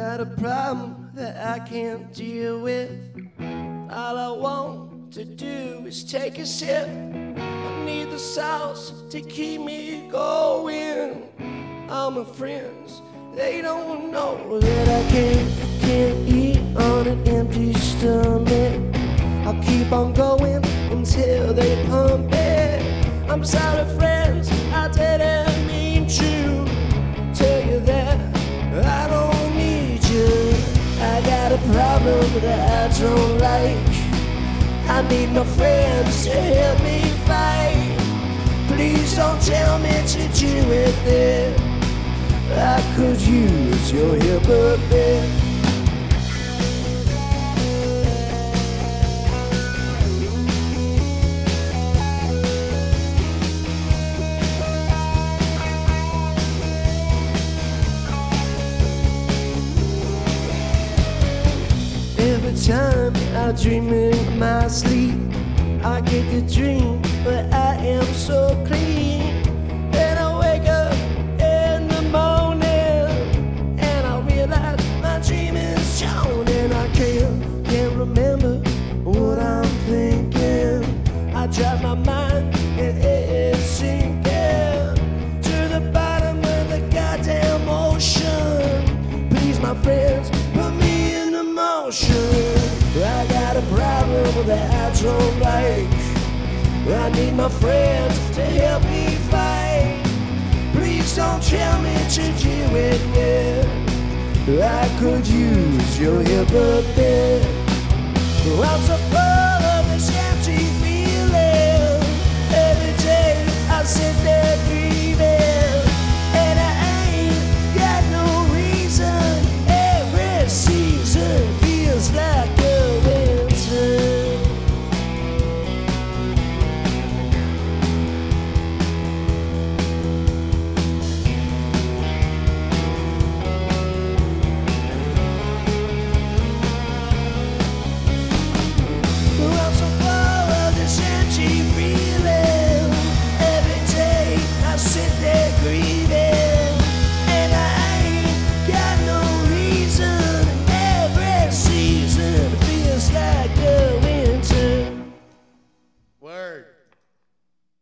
got a problem that I can't deal with. All I want to do is take a sip. I need the sauce to keep me going. All my friends, they don't know that I can't eat on an empty stomach. I'll keep on going until they pump it. I'm sorry friends, I didn't mean to tell you that I don't need you. I got a problem that I don't like. I need my friends to help me fight. Please don't tell me to do it then. I could use your help a bit. Every time I dream in my sleep, I get the dream, but I am so clean. Then I wake up in the morning and I realize my dream is gone, and I can't remember what I'm thinking. I drop my mind and it is sinking to the bottom of the goddamn ocean. Please, my friends, put me in motion. I got a problem that I don't like. I need my friends to help me fight. Please don't tell me to do it yet. I could use your help a bit. I'm so